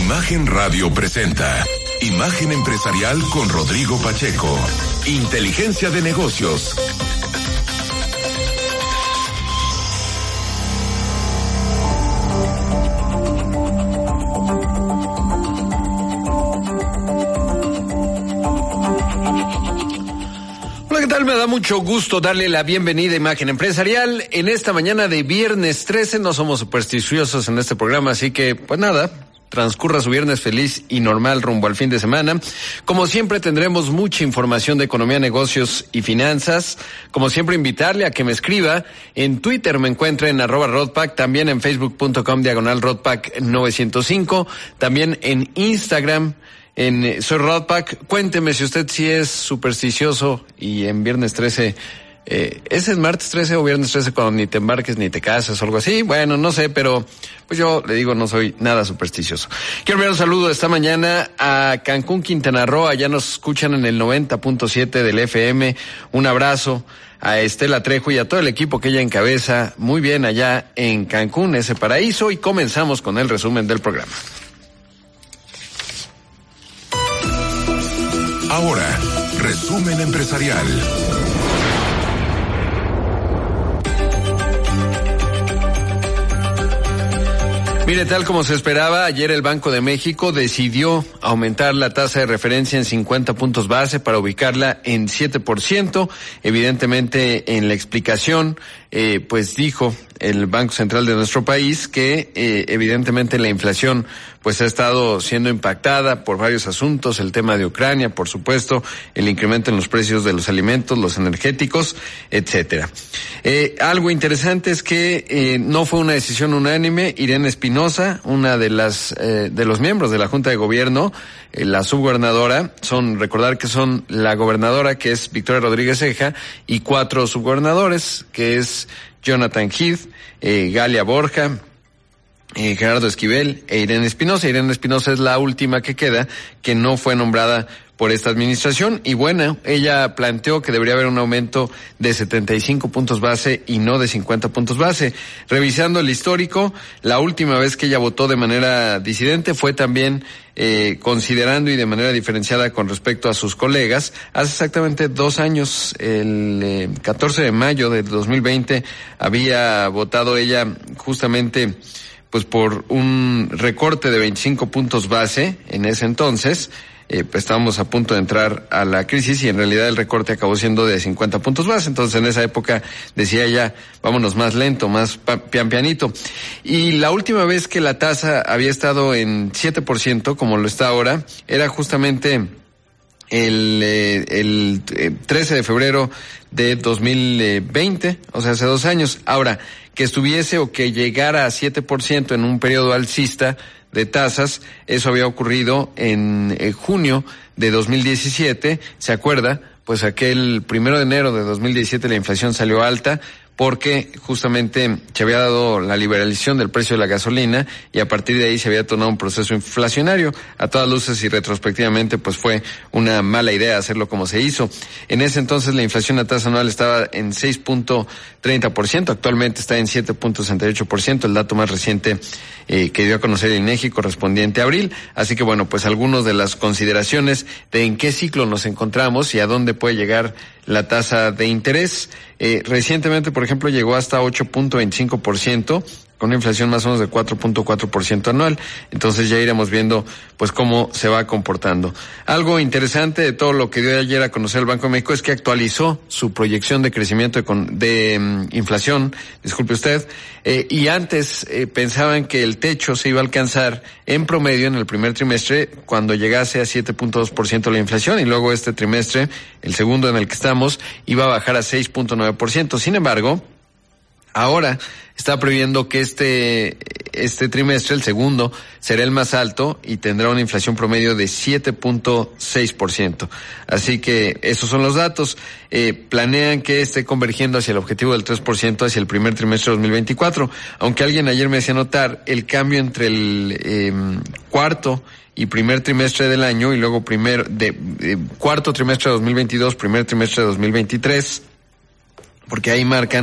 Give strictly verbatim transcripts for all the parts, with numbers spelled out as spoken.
Imagen Radio presenta Imagen Empresarial con Rodrigo Pacheco. Inteligencia de negocios. Hola, ¿qué tal? Me da mucho gusto darle la bienvenida a Imagen Empresarial. En esta mañana de viernes trece, no somos supersticiosos en este programa, así que, pues nada, transcurra su viernes feliz y normal rumbo al fin de semana. Como siempre tendremos mucha información de economía, negocios y finanzas. Como siempre invitarle a que me escriba. En Twitter me encuentra en arroba Rodpack, también en facebook.com diagonal Rodpack novecientos cinco, también en Instagram en Soy Rodpack. Cuénteme si usted sí es supersticioso y en viernes trece... Eh, ¿ese es martes trece o viernes trece cuando ni te embarques ni te casas o algo así? Bueno, no sé, pero pues yo le digo, no soy nada supersticioso. Quiero enviar un saludo esta mañana a Cancún, Quintana Roo. Allá nos escuchan en el noventa punto siete del F M. Un abrazo a Estela Trejo y a todo el equipo que ella encabeza muy bien allá en Cancún, ese paraíso. Y comenzamos con el resumen del programa. Ahora, resumen empresarial. Mire, tal como se esperaba, ayer el Banco de México decidió aumentar la tasa de referencia en cincuenta puntos base para ubicarla en siete por ciento. Evidentemente, en la explicación, eh, pues dijo el Banco Central de nuestro país que eh, evidentemente la inflación pues ha estado siendo impactada por varios asuntos, el tema de Ucrania, por supuesto, el incremento en los precios de los alimentos, los energéticos, etcétera. Eh, algo interesante es que eh, no fue una decisión unánime. Irene Espinosa, una de las eh, de los miembros de la Junta de Gobierno, eh, la subgobernadora, son, recordar que son la gobernadora, que es Victoria Rodríguez Ceja, y cuatro subgobernadores, que es Jonathan Heath, eh, Galia Borja, Eh, Gerardo Esquivel e Irene Espinosa. Irene Espinosa es la última que queda, que no fue nombrada por esta administración, y bueno, ella planteó que debería haber un aumento de setenta y cinco puntos base y no de cincuenta puntos base. Revisando el histórico, la última vez que ella votó de manera disidente fue también eh, considerando y de manera diferenciada con respecto a sus colegas. Hace exactamente dos años, el eh, catorce de mayo de dos mil veinte, había votado ella justamente pues por un recorte de veinticinco puntos base en ese entonces. Eh, pues estábamos a punto de entrar a la crisis y en realidad el recorte acabó siendo de cincuenta puntos base. Entonces en esa época decía ella, vámonos más lento, más pian pianito. Y la última vez que la tasa había estado en siete por ciento, como lo está ahora, era justamente el, eh, el eh, trece de febrero de dos mil veinte, o sea, hace dos años. Ahora, que estuviese o que llegara a siete por ciento en un periodo alcista de tasas, eso había ocurrido en eh, junio de dos mil diecisiete, ¿se acuerda? Pues aquel primero de enero de dos mil diecisiete la inflación salió alta porque justamente se había dado la liberalización del precio de la gasolina y a partir de ahí se había tornado un proceso inflacionario. A todas luces y retrospectivamente pues fue una mala idea hacerlo como se hizo. En ese entonces la inflación a tasa anual estaba en seis punto treinta por ciento, actualmente está en siete punto sesenta y ocho por ciento, el dato más reciente eh, que dio a conocer el INEGI correspondiente a abril. Así que bueno, pues algunas de las consideraciones de en qué ciclo nos encontramos y a dónde puede llegar la tasa de interés. Eh, recientemente, por ejemplo, llegó hasta ocho punto veinticinco por ciento, con una inflación más o menos de cuatro punto cuatro por ciento anual. Entonces ya iremos viendo pues cómo se va comportando. Algo interesante de todo lo que dio ayer a conocer el Banco de México es que actualizó su proyección de crecimiento de, con, de um, inflación, disculpe usted, eh, y antes eh, pensaban que el techo se iba a alcanzar en promedio en el primer trimestre cuando llegase a siete punto dos por ciento la inflación, y luego este trimestre, el segundo en el que estamos, iba a bajar a seis punto nueve por ciento. Sin embargo, ahora está previendo que este este trimestre, el segundo, será el más alto y tendrá una inflación promedio de siete punto seis por ciento. Así que esos son los datos. Eh, planean que esté convergiendo hacia el objetivo del tres por ciento hacia el primer trimestre de dos mil veinticuatro. Aunque alguien ayer me hacía notar el cambio entre el eh, cuarto y primer trimestre del año y luego primer de eh, cuarto trimestre de dos mil veintidós, primer trimestre de dos mil veintitrés, porque ahí marcan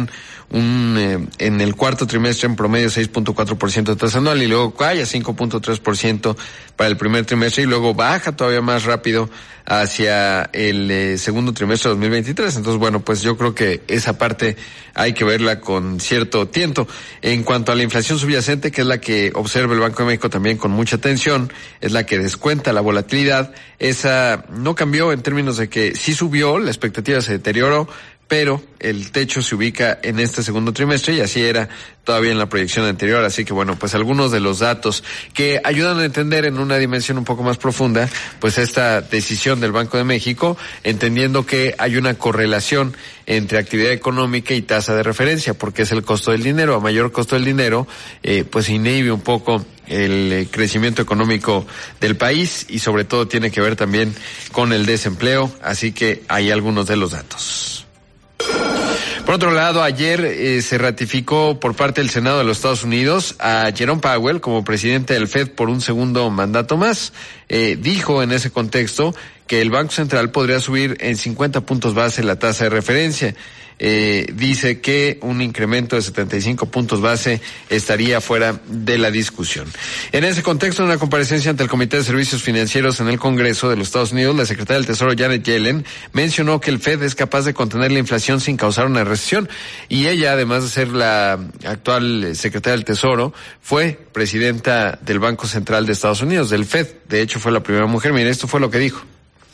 un eh, en el cuarto trimestre en promedio seis punto cuatro por ciento de tasa anual y luego cae a cinco punto tres por ciento para el primer trimestre y luego baja todavía más rápido hacia el eh, segundo trimestre de dos mil veintitrés. Entonces, bueno, pues yo creo que esa parte hay que verla con cierto tiento. En cuanto a la inflación subyacente, que es la que observa el Banco de México también con mucha atención, es la que descuenta la volatilidad, esa no cambió en términos de que sí subió, la expectativa se deterioró, pero el techo se ubica en este segundo trimestre y así era todavía en la proyección anterior. Así que bueno, pues algunos de los datos que ayudan a entender en una dimensión un poco más profunda, pues esta decisión del Banco de México, entendiendo que hay una correlación entre actividad económica y tasa de referencia, porque es el costo del dinero. A mayor costo del dinero, eh, pues inhibe un poco el eh, crecimiento económico del país y sobre todo tiene que ver también con el desempleo. Así que hay algunos de los datos. Por otro lado, ayer eh, se ratificó por parte del Senado de los Estados Unidos a Jerome Powell como presidente del Fed por un segundo mandato más. Eh, dijo en ese contexto que el Banco Central podría subir en cincuenta puntos base la tasa de referencia. Eh, dice que un incremento de setenta y cinco puntos base estaría fuera de la discusión. En ese contexto, en una comparecencia ante el Comité de Servicios Financieros en el Congreso de los Estados Unidos, la secretaria del Tesoro Janet Yellen mencionó que el Fed es capaz de contener la inflación sin causar una recesión y ella, además de ser la actual secretaria del Tesoro, fue presidenta del Banco Central de Estados Unidos, del Fed. De hecho, fue la primera mujer. Mire, esto fue lo que dijo.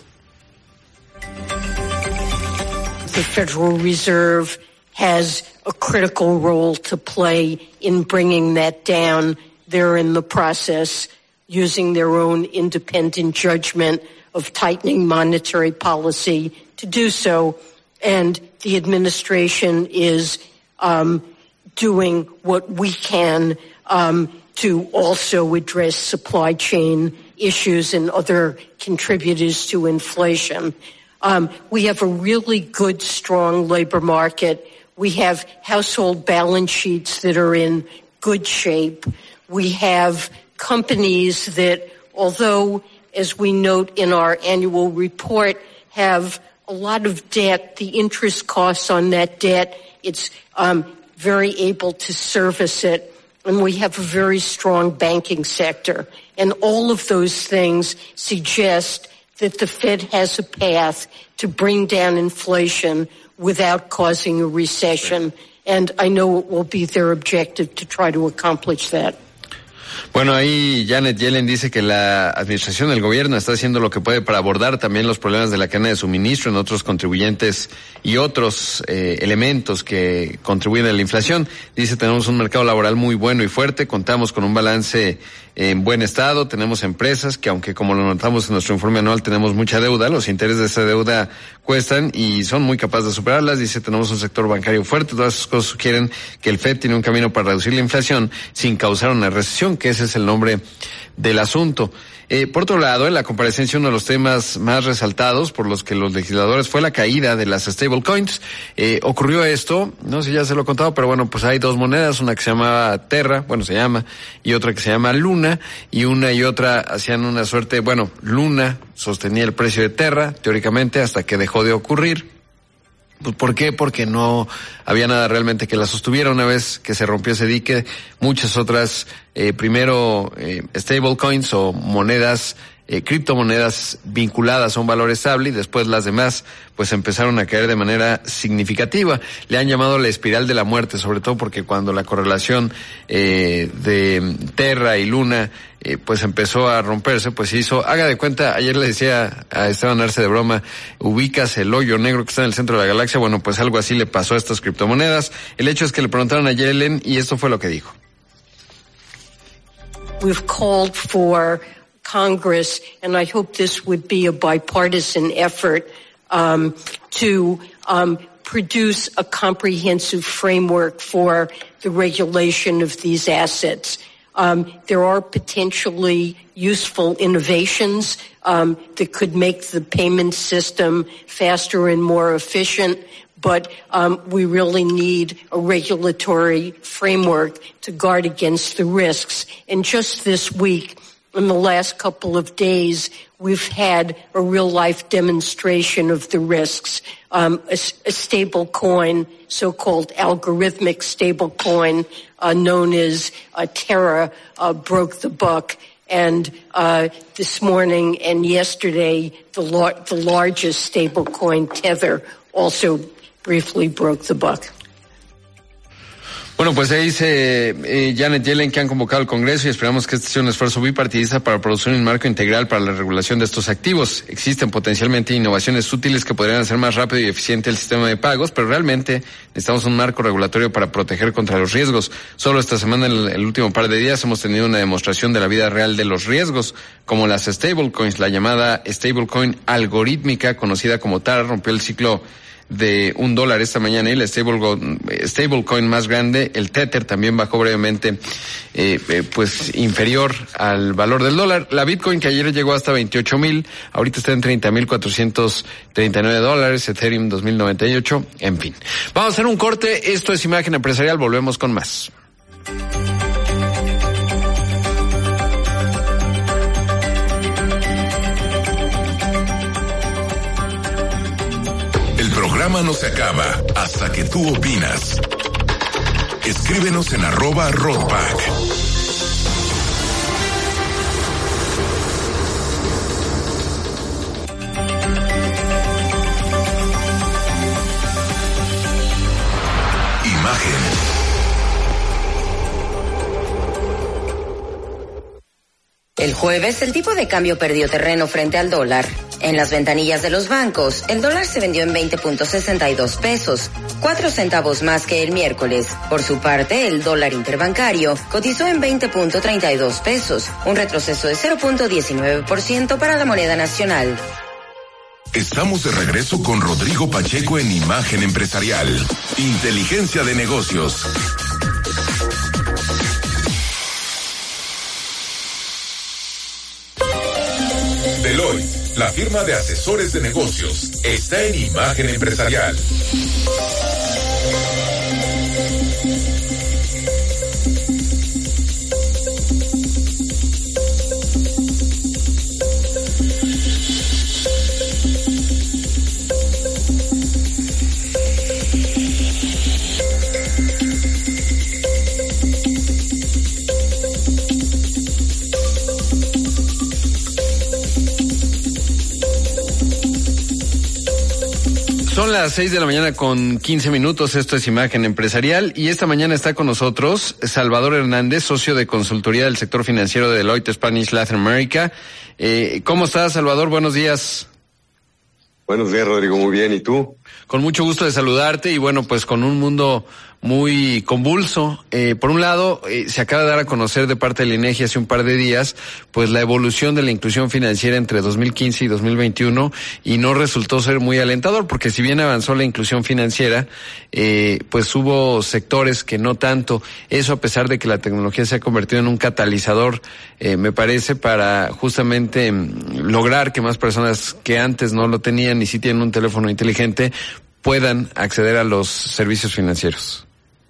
The Federal Reserve has a critical role to play in bringing that down. They're in the process using their own independent judgment of tightening monetary policy to do so. And the administration is um, doing what we can um, to also address supply chain issues and other contributors to inflation. Um, we have a really good, strong labor market. We have household balance sheets that are in good shape. We have companies that, although, as we note in our annual report, have a lot of debt, the interest costs on that debt, it's um, very able to service it. And we have a very strong banking sector. And all of those things suggest that the Fed has a path to bring down inflation without causing a recession. And I know it will be their objective to try to accomplish that. Bueno, ahí Janet Yellen dice que la administración del gobierno está haciendo lo que puede para abordar también los problemas de la cadena de suministro en otros contribuyentes y otros eh, elementos que contribuyen a la inflación. Dice, tenemos un mercado laboral muy bueno y fuerte, contamos con un balance en buen estado, tenemos empresas que, aunque como lo notamos en nuestro informe anual, tenemos mucha deuda, los intereses de esa deuda cuestan y son muy capaces de superarlas. Dice, tenemos un sector bancario fuerte, todas esas cosas sugieren que el Fed tiene un camino para reducir la inflación sin causar una recesión, que ese es el nombre del asunto. Eh, por otro lado, en la comparecencia, uno de los temas más resaltados por los que los legisladores fue la caída de las stablecoins. Eh, ocurrió esto, no sé si ya se lo he contado, pero bueno, pues hay dos monedas, una que se llamaba Terra, bueno, se llama, y otra que se llama Luna, y una y otra hacían una suerte, bueno, Luna sostenía el precio de Terra, teóricamente, hasta que dejó de ocurrir. Pues, ¿por qué? Porque no había nada realmente que la sostuviera. Una vez que se rompió ese dique, muchas otras, eh, primero, eh, stablecoins o monedas, eh, criptomonedas vinculadas a un valor estable y después las demás, pues empezaron a caer de manera significativa. Le han llamado la espiral de la muerte, sobre todo porque cuando la correlación, eh, de Terra y Luna, Eh, pues empezó a romperse, pues se hizo, haga de cuenta, ayer le decía a Esteban Arce de broma, ubicas el hoyo negro que está en el centro de la galaxia. Bueno, pues algo así le pasó a estas criptomonedas. El hecho es que le preguntaron a Yellen y esto fue lo que dijo. We've called for Congress, and I hope this would be a bipartisan effort, um, to, um, produce a comprehensive framework for the regulation of these assets. Um, there are potentially useful innovations um, that could make the payment system faster and more efficient, but um, we really need a regulatory framework to guard against the risks. And just this week, in the last couple of days, we've had a real-life demonstration of the risks. Um, a, a stable coin, so-called algorithmic stable coin, uh, known as uh, Terra, uh, broke the buck. And uh, this morning and yesterday, the, lar- the largest stable coin, Tether, also briefly broke the buck. Bueno, pues ahí dice eh, Janet Yellen que han convocado al Congreso y esperamos que este sea un esfuerzo bipartidista para producir un marco integral para la regulación de estos activos. Existen potencialmente innovaciones útiles que podrían hacer más rápido y eficiente el sistema de pagos, pero realmente necesitamos un marco regulatorio para proteger contra los riesgos. Solo esta semana, en el, el último par de días, hemos tenido una demostración de la vida real de los riesgos, como las stablecoins. La llamada stablecoin algorítmica, conocida como T A R, rompió el ciclo de un dólar esta mañana y la stablecoin stable más grande, el Tether, también bajó brevemente, eh, eh, pues inferior al valor del dólar. La Bitcoin, que ayer llegó hasta veintiocho mil, ahorita está en treinta mil cuatrocientos treinta y nueve dólares, Ethereum dos mil noventa y ocho, en fin. Vamos a hacer un corte, esto es Imagen Empresarial, volvemos con más. El programa no se acaba hasta que tú opinas. Escríbenos en arroba Roadback. Imagen. El jueves, el tipo de cambio perdió terreno frente al dólar. En las ventanillas de los bancos, el dólar se vendió en veinte punto sesenta y dos pesos, cuatro centavos más que el miércoles. Por su parte, el dólar interbancario cotizó en veinte punto treinta y dos pesos, un retroceso de cero punto diecinueve por ciento para la moneda nacional. Estamos de regreso con Rodrigo Pacheco en Imagen Empresarial. Inteligencia de negocios. Deloitte, la firma de asesores de negocios, está en Imagen Empresarial. Son las seis de la mañana con quince minutos, esto es Imagen Empresarial y esta mañana está con nosotros Salvador Hernández, socio de consultoría del sector financiero de Deloitte Spanish Latin America. Eh, ¿Cómo estás, Salvador? Buenos días. Buenos días, Rodrigo, muy bien, ¿y tú? Con mucho gusto de saludarte y bueno, pues con un mundo muy convulso. Eh, por un lado, eh, se acaba de dar a conocer de parte del INEGI hace un par de días, pues la evolución de la inclusión financiera entre dos mil quince y dos mil veintiuno y no resultó ser muy alentador porque si bien avanzó la inclusión financiera, eh, pues hubo sectores que no tanto. Eso a pesar de que la tecnología se ha convertido en un catalizador, eh, me parece, para justamente lograr que más personas que antes no lo tenían ni si tienen un teléfono inteligente puedan acceder a los servicios financieros.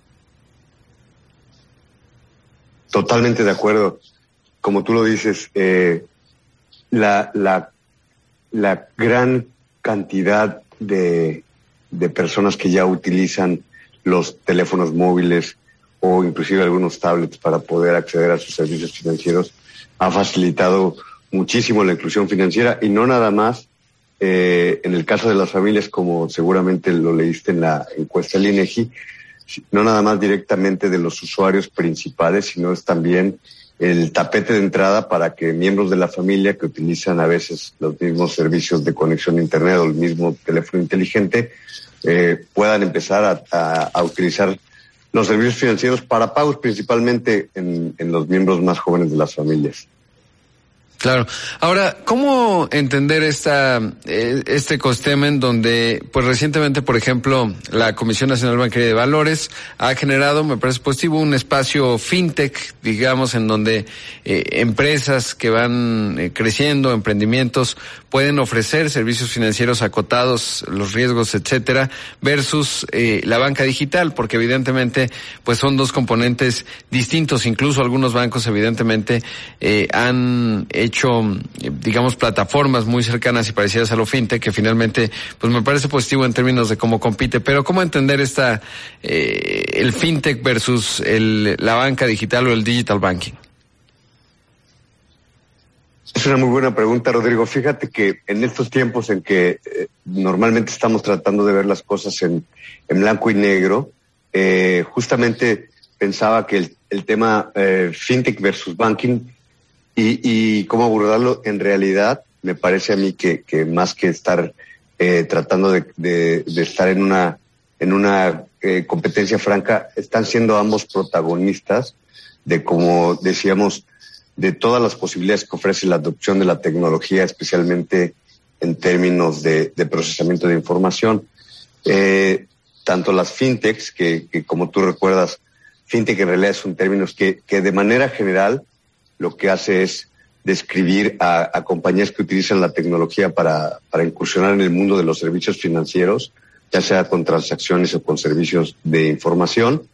Totalmente de acuerdo. Como tú lo dices, eh, la, la, la gran cantidad de, de personas que ya utilizan los teléfonos móviles o inclusive algunos tablets para poder acceder a sus servicios financieros ha facilitado muchísimo la inclusión financiera y no nada más eh, en el caso de las familias, como seguramente lo leíste en la encuesta del INEGI, no nada más directamente de los usuarios principales, sino es también el tapete de entrada para que miembros de la familia que utilizan a veces los mismos servicios de conexión a internet o el mismo teléfono inteligente eh, puedan empezar a, a, a utilizar los servicios financieros para pagos, principalmente en, en los miembros más jóvenes de las familias. Claro. Ahora, ¿cómo entender esta este ecosistema en donde, pues recientemente, por ejemplo, la Comisión Nacional Bancaria de Valores ha generado, me parece positivo, un espacio fintech, digamos, en donde eh, empresas que van eh, creciendo, emprendimientos, pueden ofrecer servicios financieros acotados, los riesgos, etcétera, versus eh, la banca digital, porque evidentemente, pues son dos componentes distintos. Incluso algunos bancos, evidentemente, eh, han hecho hecho, digamos, plataformas muy cercanas y parecidas a lo fintech, que finalmente, pues me parece positivo en términos de cómo compite. Pero ¿cómo entender esta, eh, el fintech versus el, la banca digital o el digital banking? Es una muy buena pregunta, Rodrigo. Fíjate que en estos tiempos en que eh, normalmente estamos tratando de ver las cosas en, en blanco y negro, eh, justamente pensaba que el, el tema eh, fintech versus banking Y, y cómo abordarlo en realidad, me parece a mí que, que más que estar eh, tratando de, de, de estar en una en una eh, competencia franca, están siendo ambos protagonistas de, como decíamos, de todas las posibilidades que ofrece la adopción de la tecnología, especialmente en términos de, de procesamiento de información. Eh, tanto las fintechs, que, que como tú recuerdas, fintech en realidad son términos que, que de manera general lo que hace es describir a, a compañías que utilizan la tecnología para, para incursionar en el mundo de los servicios financieros, ya sea con transacciones o con servicios de información,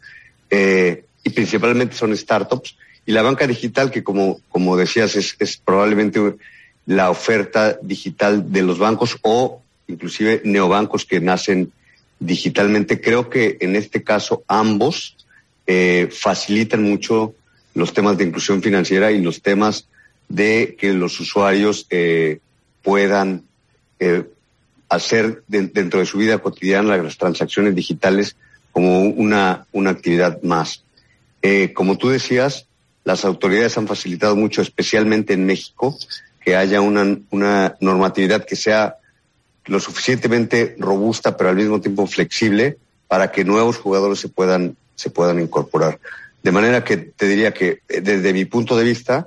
eh, y principalmente son startups. Y la banca digital, que como, como decías, es, es probablemente la oferta digital de los bancos o inclusive neobancos que nacen digitalmente. Creo que en este caso ambos eh, facilitan mucho los temas de inclusión financiera y los temas de que los usuarios eh, puedan eh, hacer de, dentro de su vida cotidiana las transacciones digitales como una, una actividad más. Eh, como tú decías, las autoridades han facilitado mucho, especialmente en México, que haya una, una normatividad que sea lo suficientemente robusta, pero al mismo tiempo flexible, para que nuevos jugadores se puedan, se puedan incorporar. De manera que te diría que desde mi punto de vista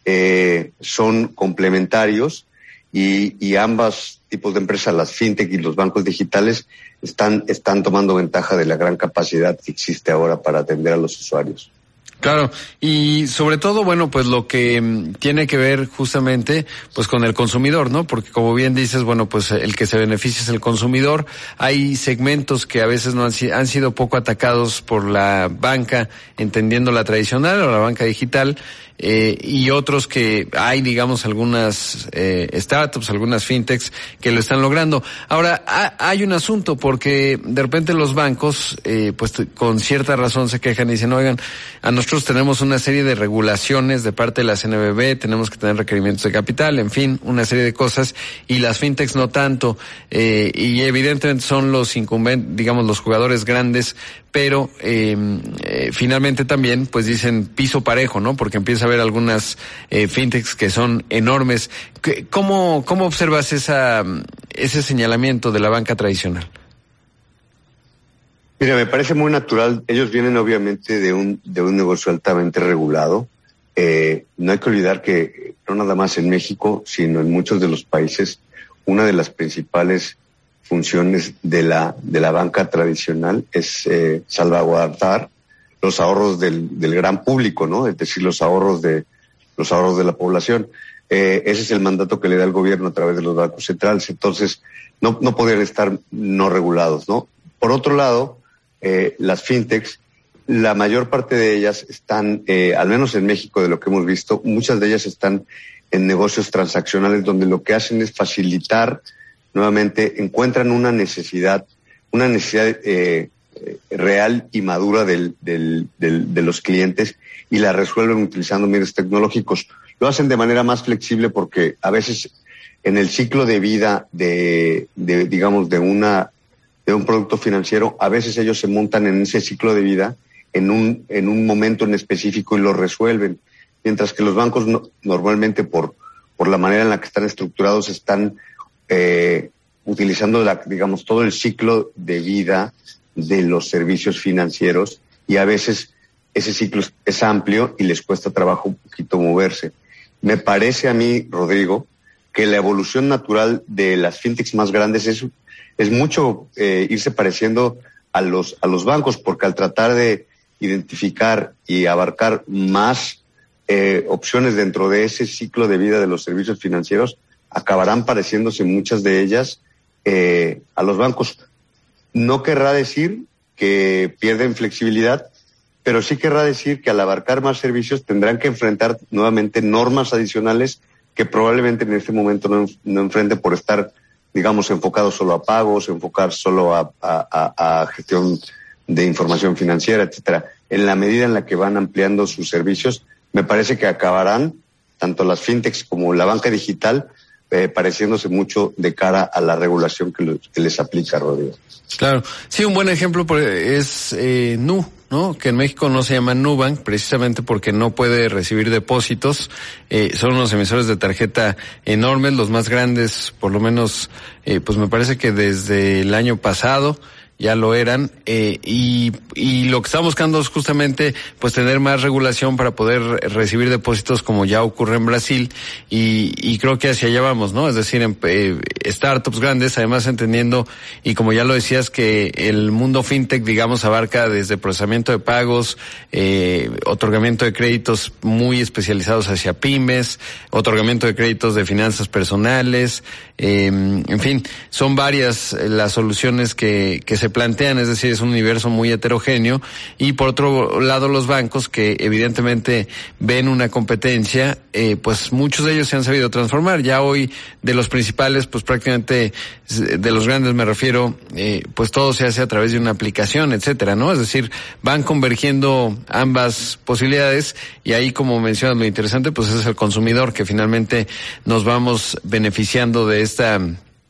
eh, son complementarios y, y ambos tipos de empresas, las fintech y los bancos digitales, están, están tomando ventaja de la gran capacidad que existe ahora para atender a los usuarios. Claro, y sobre todo, bueno, pues lo que mm, tiene que ver justamente pues con el consumidor, ¿no? Porque como bien dices, bueno, pues el que se beneficia es el consumidor. Hay segmentos que a veces no han, han sido poco atacados por la banca, entendiendo la tradicional o la banca digital, eh, y otros que hay, digamos, algunas eh, startups, algunas fintechs que lo están logrando. Ahora, ha, hay un asunto, porque de repente los bancos, eh, pues con cierta razón se quejan y dicen, oigan, a nosotros tenemos una serie de regulaciones de parte de la C N B B, tenemos que tener requerimientos de capital, en fin, una serie de cosas, y las fintechs no tanto, eh, y evidentemente son los incumbentes, digamos, los jugadores grandes, pero eh, eh, finalmente también, pues dicen piso parejo, ¿no? Porque empieza a haber algunas eh, fintechs que son enormes. ¿Cómo, cómo observas esa, ese señalamiento de la banca tradicional? Mira, me parece muy natural. Ellos vienen obviamente de un de un negocio altamente regulado. Eh, no hay que olvidar que no nada más en México, sino en muchos de los países, una de las principales funciones de la de la banca tradicional es eh, salvaguardar los ahorros del del gran público, ¿no? Es decir, los ahorros de los ahorros de la población. Eh, ese es el mandato que le da el gobierno a través de los bancos centrales. Entonces, no no podrían estar no regulados, ¿no? Por otro lado, Eh, las fintechs, la mayor parte de ellas están, eh, al menos en México, de lo que hemos visto, muchas de ellas están en negocios transaccionales donde lo que hacen es facilitar, nuevamente, encuentran una necesidad, una necesidad eh, real y madura del, del, del, de los clientes y la resuelven utilizando medios tecnológicos. Lo hacen de manera más flexible porque a veces en el ciclo de vida de, de digamos, de una de un producto financiero, a veces ellos se montan en ese ciclo de vida en un en un momento en específico y lo resuelven, mientras que los bancos no, normalmente por por la manera en la que están estructurados están eh, utilizando la, digamos, todo el ciclo de vida de los servicios financieros, y a veces ese ciclo es amplio y les cuesta trabajo un poquito moverse. Me parece a mí, Rodrigo, que la evolución natural de las fintechs más grandes es, es mucho eh, irse pareciendo a los, a los bancos, porque al tratar de identificar y abarcar más eh, opciones dentro de ese ciclo de vida de los servicios financieros, acabarán pareciéndose muchas de ellas eh, a los bancos. No querrá decir que pierden flexibilidad, pero sí querrá decir que al abarcar más servicios tendrán que enfrentar nuevamente normas adicionales que probablemente en este momento no, no enfrenten por estar, digamos, enfocados solo a pagos, enfocar solo a, a, a, a gestión de información financiera, etcétera. En la medida en la que van ampliando sus servicios, me parece que acabarán, tanto las fintechs como la banca digital, eh, pareciéndose mucho de cara a la regulación que, lo, que les aplica, Rodrigo. Claro. Sí, un buen ejemplo es eh, Nu, ¿no? Que en México no se llama Nubank, precisamente porque no puede recibir depósitos. Eh, son unos emisores de tarjeta enormes, los más grandes, por lo menos, eh, pues me parece que desde el año pasado ya lo eran, eh, y, y lo que estamos buscando es justamente pues tener más regulación para poder recibir depósitos como ya ocurre en Brasil, y, y creo que hacia allá vamos, ¿no? Es decir, en, eh, startups grandes, además entendiendo, y como ya lo decías, que el mundo fintech, digamos, abarca desde procesamiento de pagos, eh, otorgamiento de créditos muy especializados hacia pymes, otorgamiento de créditos de finanzas personales, eh, en fin, son varias las soluciones que, que se plantean, es decir, es un universo muy heterogéneo. Y por otro lado, los bancos, que evidentemente ven una competencia, eh, pues muchos de ellos se han sabido transformar. Ya hoy, de los principales, pues prácticamente, de los grandes me refiero, eh, pues todo se hace a través de una aplicación, etcétera, ¿no? Es decir, van convergiendo ambas posibilidades, y ahí, como mencionas, lo interesante, pues es el consumidor, que finalmente nos vamos beneficiando de esta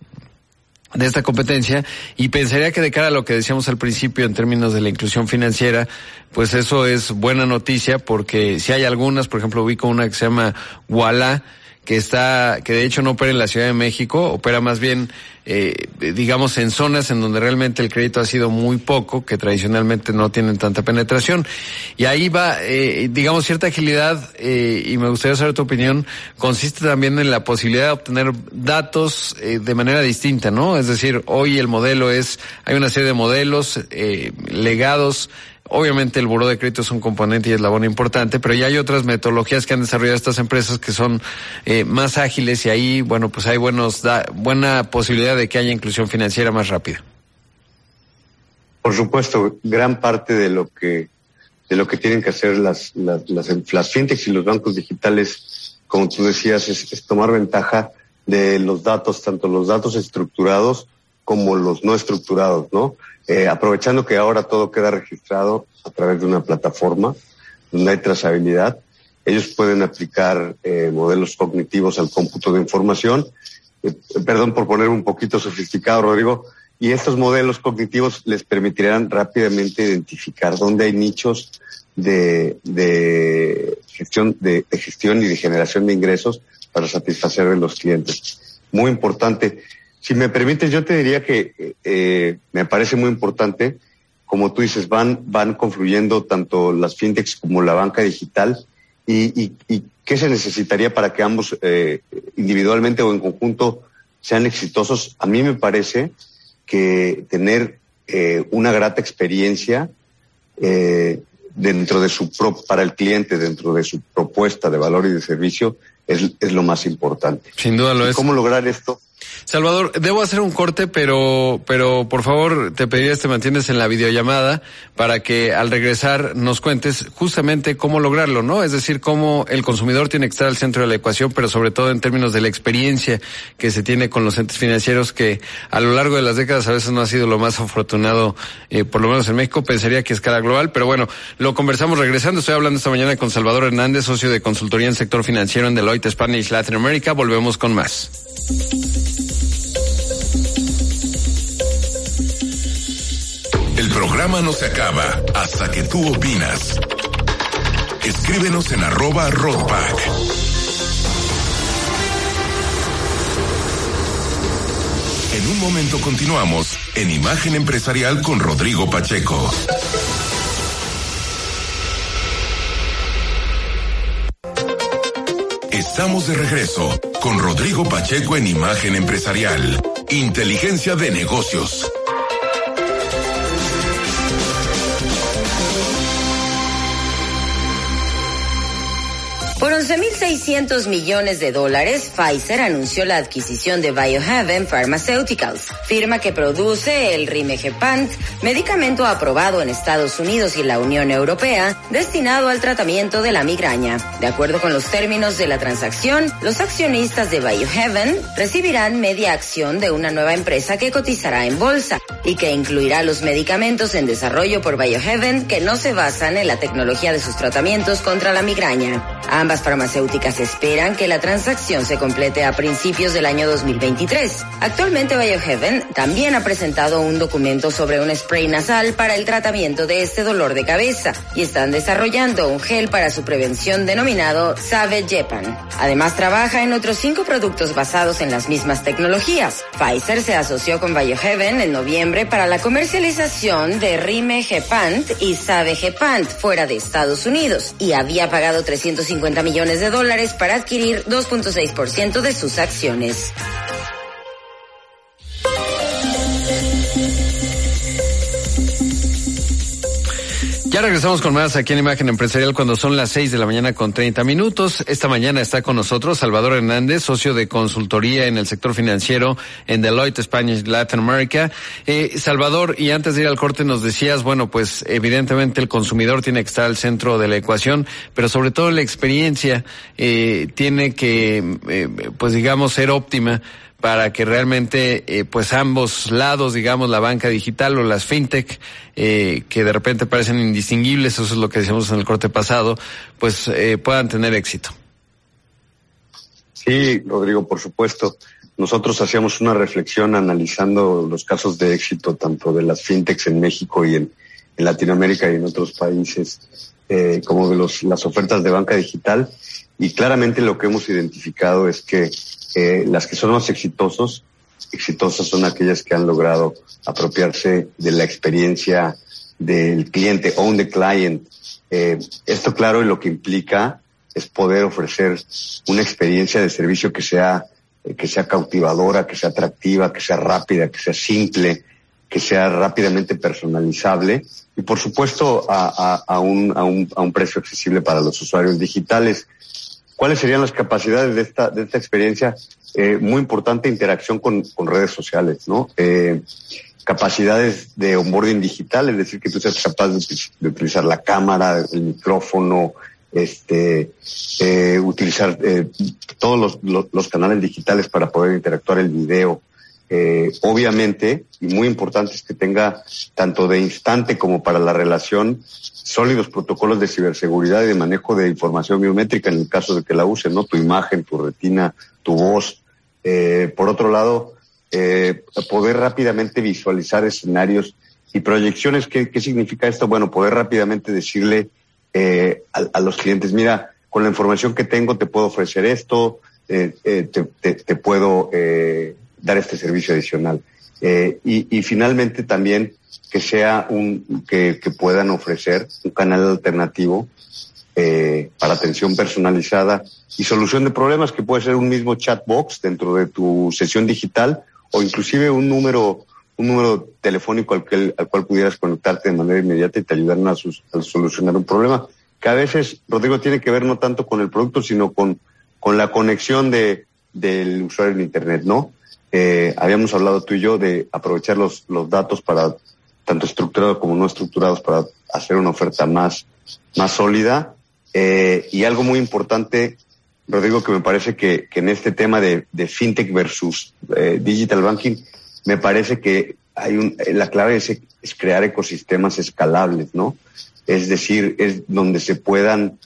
de esta competencia. Y pensaría que de cara a lo que decíamos al principio en términos de la inclusión financiera, pues eso es buena noticia, porque si hay algunas, por ejemplo, ubico una que se llama Ualá, que está, que de hecho no opera en la Ciudad de México, opera más bien, eh, digamos, en zonas en donde realmente el crédito ha sido muy poco, que tradicionalmente no tienen tanta penetración. Y ahí va, eh, digamos, cierta agilidad, eh, y me gustaría saber tu opinión, consiste también en la posibilidad de obtener datos eh, de manera distinta, ¿no? Es decir, hoy el modelo es, hay una serie de modelos, eh, legados. Obviamente el buró de crédito es un componente y eslabón importante, pero ya hay otras metodologías que han desarrollado estas empresas que son eh, más ágiles, y ahí, bueno, pues hay buenos da, buena posibilidad de que haya inclusión financiera más rápida. Por supuesto, gran parte de lo que de lo que tienen que hacer las las las, las fintechs y los bancos digitales, como tú decías, es, es tomar ventaja de los datos, tanto los datos estructurados como los no estructurados, ¿no? Eh, aprovechando que ahora todo queda registrado a través de una plataforma donde hay trazabilidad, ellos pueden aplicar eh, modelos cognitivos al cómputo de información. Eh, perdón por poner un poquito sofisticado, Rodrigo, y estos modelos cognitivos les permitirán rápidamente identificar dónde hay nichos de, de gestión, de, de gestión y de generación de ingresos para satisfacer a los clientes. Muy importante. Si me permites, yo te diría que eh, me parece muy importante, como tú dices, van van confluyendo tanto las fintechs como la banca digital, y, y, y qué se necesitaría para que ambos eh, individualmente o en conjunto sean exitosos. A mí me parece que tener eh, una grata experiencia eh, dentro de su pro, para el cliente, dentro de su propuesta de valor y de servicio, es, es lo más importante. Sin duda lo es. ¿Cómo lograr esto? Salvador, debo hacer un corte, pero pero por favor te pediría que te mantienes en la videollamada para que al regresar nos cuentes justamente cómo lograrlo, ¿no? Es decir, cómo el consumidor tiene que estar al centro de la ecuación, pero sobre todo en términos de la experiencia que se tiene con los entes financieros, que a lo largo de las décadas a veces no ha sido lo más afortunado, eh, por lo menos en México. Pensaría que a escala global, pero bueno, lo conversamos regresando. Estoy hablando esta mañana con Salvador Hernández, socio de consultoría en sector financiero en Deloitte Spanish Latin America. Volvemos con más. El programa no se acaba hasta que tú opinas. Escríbenos en arroba Roadback. En un momento continuamos en Imagen Empresarial con Rodrigo Pacheco. Estás Estamos de regreso con Rodrigo Pacheco en Imagen Empresarial. Inteligencia de negocios. Por once mil seiscientos millones de dólares, Pfizer anunció la adquisición de Biohaven Pharmaceuticals, firma que produce el Rimegepant, medicamento aprobado en Estados Unidos y la Unión Europea, destinado al tratamiento de la migraña. De acuerdo con los términos de la transacción, los accionistas de Biohaven recibirán media acción de una nueva empresa que cotizará en bolsa y que incluirá los medicamentos en desarrollo por Biohaven que no se basan en la tecnología de sus tratamientos contra la migraña. Ambas farmacéuticas esperan que la transacción se complete a principios del año dos mil veintitrés. Actualmente Biohaven también ha presentado un documento sobre un spray nasal para el tratamiento de este dolor de cabeza y están desarrollando un gel para su prevención denominado Savejepan. Además trabaja en otros cinco productos basados en las mismas tecnologías. Pfizer se asoció con Biohaven en noviembre para la comercialización de Rimegepant y Savejepan fuera de Estados Unidos y había pagado trescientos cincuenta millones de dólares para adquirir dos punto seis por ciento de sus acciones. Ya regresamos con más aquí en Imagen Empresarial cuando son las seis de la mañana con treinta minutos. Esta mañana está con nosotros Salvador Hernández, socio de consultoría en el sector financiero en Deloitte Spanish Latin America. Eh, Salvador, y antes de ir al corte nos decías, bueno, pues evidentemente el consumidor tiene que estar al centro de la ecuación, pero sobre todo la experiencia eh, tiene que, eh, pues digamos, ser óptima para que realmente eh, pues ambos lados, digamos, la banca digital o las fintech, eh, que de repente parecen indistinguibles, eso es lo que decíamos en el corte pasado, pues eh, puedan tener éxito. Sí, Rodrigo, por supuesto. Nosotros hacíamos una reflexión analizando los casos de éxito tanto de las fintechs en México y en, en Latinoamérica y en otros países, eh, como de los, las ofertas de banca digital, y claramente lo que hemos identificado es que Eh, las que son más exitosos, exitosas son aquellas que han logrado apropiarse de la experiencia del cliente, own the client. Eh, esto, claro, lo que implica es poder ofrecer una experiencia de servicio que sea, eh, que sea cautivadora, que sea atractiva, que sea rápida, que sea simple, que sea rápidamente personalizable y, por supuesto, a, a, a un, a un, a un precio accesible para los usuarios digitales. ¿Cuáles serían las capacidades de esta, de esta experiencia? Eh, muy importante interacción con, con redes sociales, ¿no? Eh, capacidades de onboarding digital, es decir, que tú seas capaz de, de utilizar la cámara, el micrófono, este, eh, utilizar eh, todos los, los, los canales digitales para poder interactuar el video. Eh, obviamente, y muy importante es que tenga tanto de instante como para la relación sólidos protocolos de ciberseguridad y de manejo de información biométrica en el caso de que la usen, ¿no? Tu imagen, tu retina, tu voz. Eh, por otro lado, eh, poder rápidamente visualizar escenarios y proyecciones. ¿Qué, qué significa esto? Bueno, poder rápidamente decirle eh, a, a los clientes, mira, con la información que tengo te puedo ofrecer esto, eh, eh, te, te, te puedo eh, dar este servicio adicional. Eh, y, y finalmente también que sea un, que, que puedan ofrecer un canal alternativo eh, para atención personalizada y solución de problemas, que puede ser un mismo chatbox dentro de tu sesión digital o inclusive un número, un número telefónico al, que, al cual pudieras conectarte de manera inmediata y te ayudaran a, sus, a solucionar un problema. Que a veces, Rodrigo, tiene que ver no tanto con el producto, sino con, con la conexión de, del usuario en Internet, ¿no? Eh, habíamos hablado tú y yo de aprovechar los, los datos para, tanto estructurados como no estructurados, para hacer una oferta más, más sólida. Eh, y algo muy importante, Rodrigo, que me parece que, que en este tema de, de fintech versus eh, digital banking, me parece que hay un, la clave es, es crear ecosistemas escalables, ¿no? Es decir, es donde se puedan,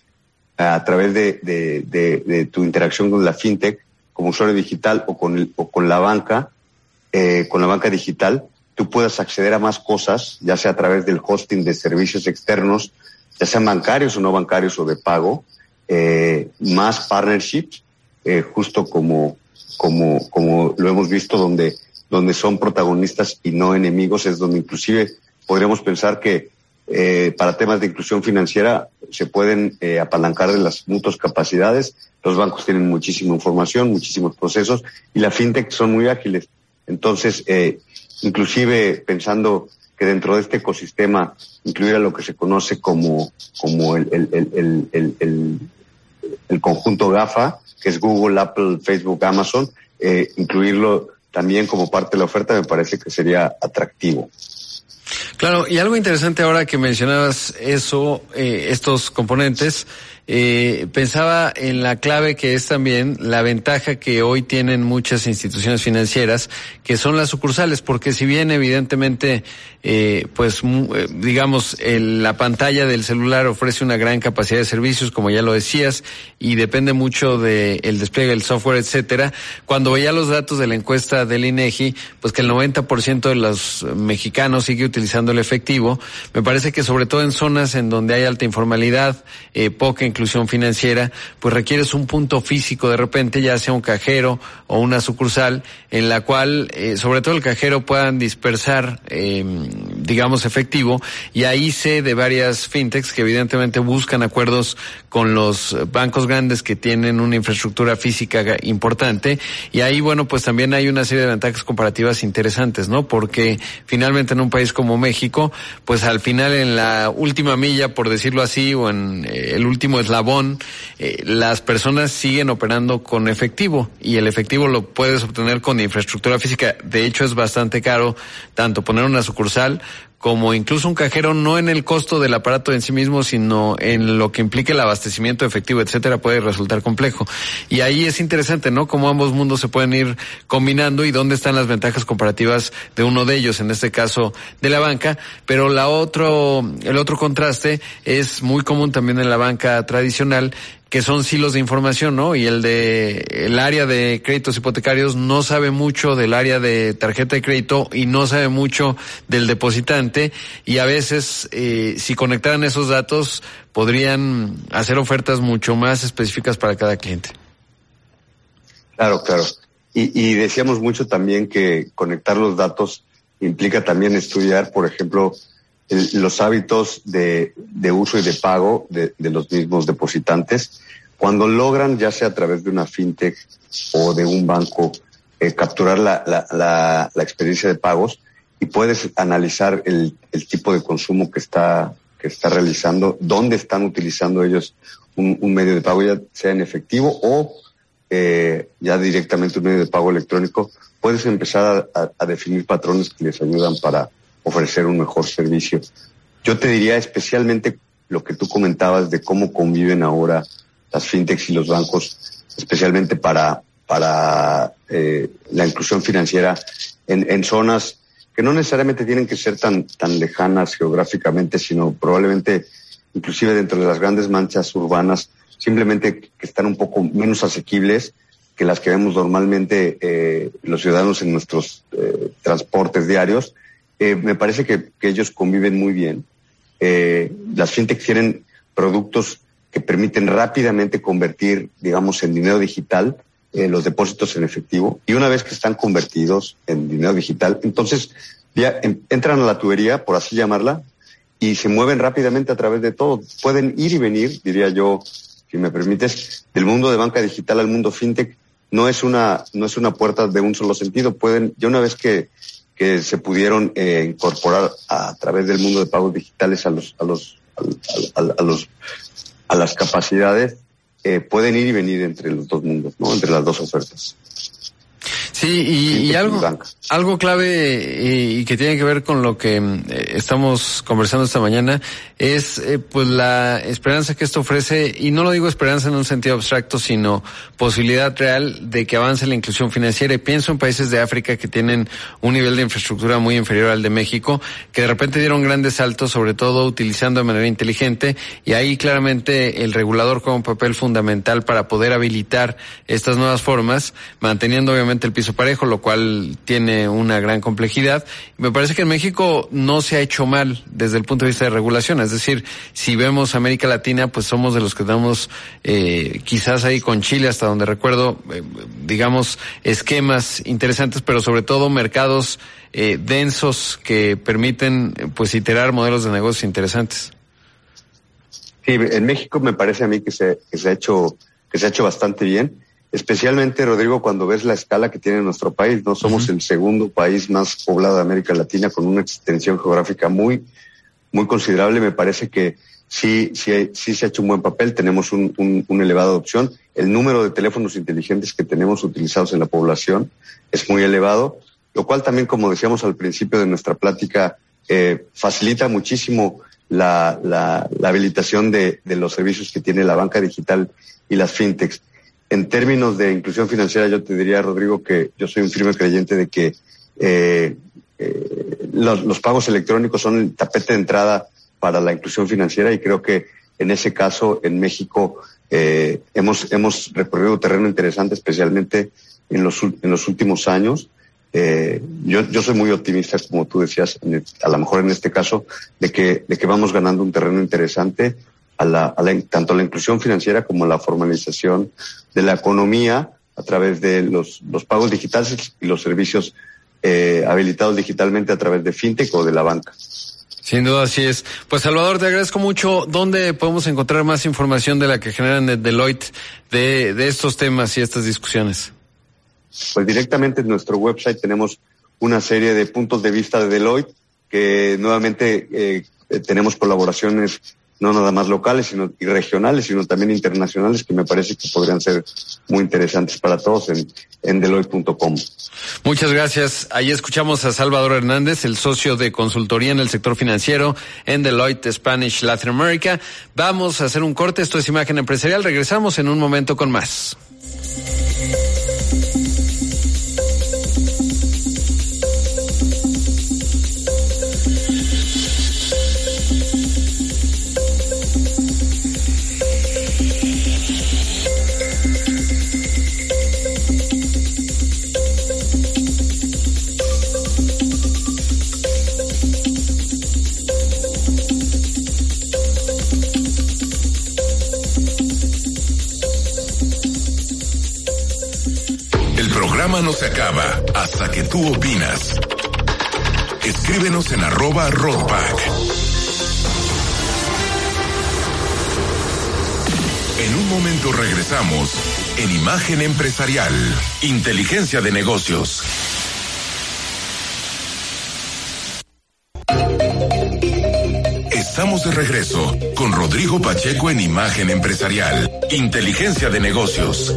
a través de, de, de, de tu interacción con la fintech, como usuario digital o con el, o con la banca, eh, con la banca digital, tú puedas acceder a más cosas, ya sea a través del hosting de servicios externos, ya sean bancarios o no bancarios o de pago, eh, más partnerships, eh, justo como, como, como lo hemos visto, donde, donde son protagonistas y no enemigos, es donde inclusive podríamos pensar que, eh, para temas de inclusión financiera se pueden eh, apalancar de las mutuas capacidades. Los bancos tienen muchísima información, muchísimos procesos, y la fintech son muy ágiles. Entonces, eh, inclusive pensando que dentro de este ecosistema incluir a lo que se conoce como, como el, el, el, el, el, el, el conjunto GAFA, que es Google, Apple, Facebook, Amazon, eh, incluirlo también como parte de la oferta me parece que sería atractivo. Claro, y algo interesante ahora que mencionabas eso, eh, estos componentes, eh, pensaba en la clave que es también la ventaja que hoy tienen muchas instituciones financieras, que son las sucursales, porque si bien evidentemente, eh, pues, eh, digamos, el, la pantalla del celular ofrece una gran capacidad de servicios, como ya lo decías, y depende mucho de el despliegue del software, etcétera. Cuando veía los datos de la encuesta del INEGI, pues que el noventa por ciento de los mexicanos sigue utilizando el efectivo. Me parece que sobre todo en zonas en donde hay alta informalidad, eh, poca inclusión financiera, pues requieres un punto físico de repente, ya sea un cajero o una sucursal, en la cual, eh, sobre todo el cajero, puedan dispersar, eh, digamos, efectivo, y ahí sé de varias fintechs que evidentemente buscan acuerdos con los bancos grandes que tienen una infraestructura física importante, y ahí, bueno, pues también hay una serie de ventajas comparativas interesantes, ¿no? Porque finalmente en un país como México, pues al final en la última milla, por decirlo así, o en eh, el último eslabón, eh, las personas siguen operando con efectivo, y el efectivo lo puedes obtener con infraestructura física. De hecho, es bastante caro tanto poner una sucursal como incluso un cajero, no en el costo del aparato en sí mismo, sino en lo que implica el abastecimiento efectivo, etcétera, puede resultar complejo. Y ahí es interesante, ¿no? Cómo ambos mundos se pueden ir combinando y dónde están las ventajas comparativas de uno de ellos, en este caso de la banca. Pero la otro, el otro contraste es muy común también en la banca tradicional, que son silos de información, ¿no? Y el de el área de créditos hipotecarios no sabe mucho del área de tarjeta de crédito y no sabe mucho del depositante, y a veces eh, si conectaran esos datos podrían hacer ofertas mucho más específicas para cada cliente. Claro, claro. Y, y decíamos mucho también que conectar los datos implica también estudiar, por ejemplo, el, los hábitos de, de uso y de pago de, de los mismos depositantes. Cuando logran, ya sea a través de una fintech o de un banco, eh, capturar la, la, la, la experiencia de pagos, y puedes analizar el, el tipo de consumo que está, que está realizando, dónde están utilizando ellos un, un medio de pago, ya sea en efectivo o eh, ya directamente un medio de pago electrónico. Puedes empezar a, a, a definir patrones que les ayudan para ofrecer un mejor servicio. Yo te diría especialmente lo que tú comentabas de cómo conviven ahora las fintechs y los bancos, especialmente para para eh, la inclusión financiera en, en zonas que no necesariamente tienen que ser tan tan lejanas geográficamente, sino probablemente inclusive dentro de las grandes manchas urbanas, simplemente que están un poco menos asequibles que las que vemos normalmente eh, los ciudadanos en nuestros eh, transportes diarios. Eh, me parece que, que ellos conviven muy bien. Eh, las fintechs tienen productos que permiten rápidamente convertir, digamos, en dinero digital eh, los depósitos en efectivo, y una vez que están convertidos en dinero digital, entonces ya en, entran a la tubería, por así llamarla, y se mueven rápidamente a través de todo. Pueden ir y venir, diría yo, si me permites, del mundo de banca digital al mundo fintech. No es una no es una puerta de un solo sentido. Pueden, ya una vez que que se pudieron eh, incorporar a, a través del mundo de pagos digitales a los a los a, a, a los a las capacidades, eh, pueden ir y venir entre los dos mundos, ¿no? Entre las dos ofertas. Sí, y, y algo, algo clave y, y que tiene que ver con lo que eh, estamos conversando esta mañana es eh, pues la esperanza que esto ofrece, y no lo digo esperanza en un sentido abstracto, sino posibilidad real de que avance la inclusión financiera. Y pienso en países de África que tienen un nivel de infraestructura muy inferior al de México, que de repente dieron grandes saltos, sobre todo utilizando de manera inteligente, y ahí claramente el regulador juega un papel fundamental para poder habilitar estas nuevas formas, manteniendo obviamente el piso precio parejo, lo cual tiene una gran complejidad. Me parece que en México no se ha hecho mal desde el punto de vista de regulación. Es decir, si vemos América Latina, pues somos de los que tenemos, eh, quizás ahí con Chile, hasta donde recuerdo, eh, digamos, esquemas interesantes, pero sobre todo mercados eh, densos que permiten, pues, iterar modelos de negocios interesantes. Sí, en México me parece a mí que se, que se ha hecho, que se ha hecho bastante bien. Especialmente, Rodrigo, cuando ves la escala que tiene nuestro país, no somos uh-huh. el segundo país más poblado de América Latina, con una extensión geográfica muy, muy considerable. Me parece que sí, sí, sí se ha hecho un buen papel. Tenemos un, un, una elevada adopción. El número de teléfonos inteligentes que tenemos utilizados en la población es muy elevado, lo cual también, como decíamos al principio de nuestra plática, eh, facilita muchísimo la, la, la habilitación de, de los servicios que tiene la banca digital y las fintechs. En términos de inclusión financiera, yo te diría, Rodrigo, que yo soy un firme creyente de que eh, eh, los, los pagos electrónicos son el tapete de entrada para la inclusión financiera, y creo que en ese caso en México eh, hemos hemos recorrido terreno interesante, especialmente en los en los últimos años. Eh, yo yo soy muy optimista, como tú decías, en el, a lo mejor en este caso, de que de que vamos ganando un terreno interesante a la, a la tanto la inclusión financiera como la formalización de la economía a través de los, los pagos digitales y los servicios eh, habilitados digitalmente a través de fintech o de la banca. Sin duda, así es. Pues, Salvador, te agradezco mucho. ¿Dónde podemos encontrar más información de la que generan en Deloitte de, de estos temas y estas discusiones? Pues directamente en nuestro website tenemos una serie de puntos de vista de Deloitte, que nuevamente eh, tenemos colaboraciones no nada más locales sino y regionales, sino también internacionales, que me parece que podrían ser muy interesantes para todos en, en Deloitte punto com. Muchas gracias. Ahí escuchamos a Salvador Hernández, el socio de consultoría en el sector financiero en Deloitte Spanish Latin America. Vamos a hacer un corte. Esto es Imagen Empresarial. Regresamos en un momento con más. No se acaba hasta que tú opinas. Escríbenos en arroba Roadback. En un momento regresamos en Imagen Empresarial, Inteligencia de Negocios. Estamos de regreso con Rodrigo Pacheco en Imagen Empresarial, Inteligencia de Negocios.